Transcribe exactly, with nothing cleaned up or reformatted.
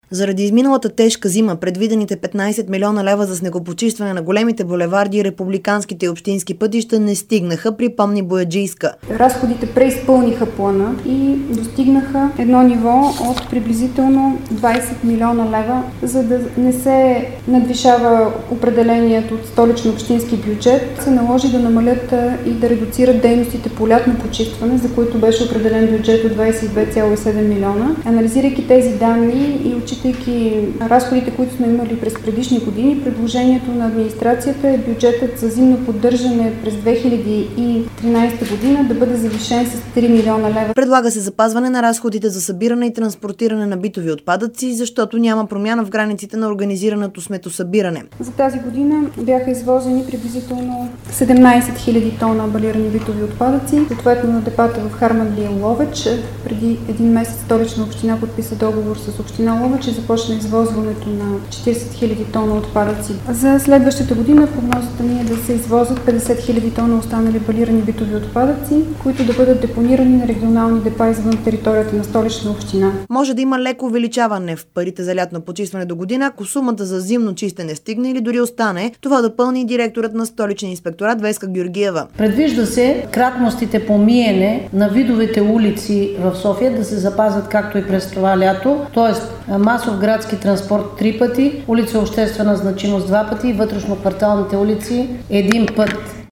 Заради изминалата тежка зима, предвидените петнайсет милиона лева за снегопочистване на големите булеварди и републиканските и общински пътища не стигнаха, припомни Бояджийска. Разходите преизпълниха плана и достигнаха едно ниво от приблизително двайсет милиона лева, за да не се надвишава определението от столично-общински бюджет. Се наложи да намалят и да редуцират дейностите по лятно почистване, за които беше определен бюджет от двайсет и две цяло и седем милиона. Анализирайки тези данни и отчитайки разходите, които сме имали през предишни години, предложението на администрацията е бюджетът за зимно поддържане през две хиляди и тринайсета година да бъде завишен с три милиона лева. Предлага се запазване на разходите за събиране и транспортиране на битови отпадъци, защото няма промяна в границите на организираното сметосъбиране. За тази година бяха извозени приблизително седемнайсет хиляди тона балирани битови отпадъци, съответно на депата в Харманли и Ловеч. Преди един месец Столична община подписа договор с община Ловеч и започна извозването на четирийсет хиляди тона отпадъци. За следващата година прогнозата ни е да се извозят петдесет хиляди тона останали балирани битови отпадъци, които да бъдат депонирани на регионални депа извън територията на Столична община. Може да има леко увеличаване в парите за лятно почистване до година, ако сумата за зимно чистене стигне или дори остане. Това допълни директорът на Столичен инспекторат Веска Георгиева. Предвижда се кратностите по миене на видовете улици в София да се запазят както и през това лято, т.е. масов градски транспорт три пъти, улица обществена значимост два пъти и вътрешно-кварталните улици един път.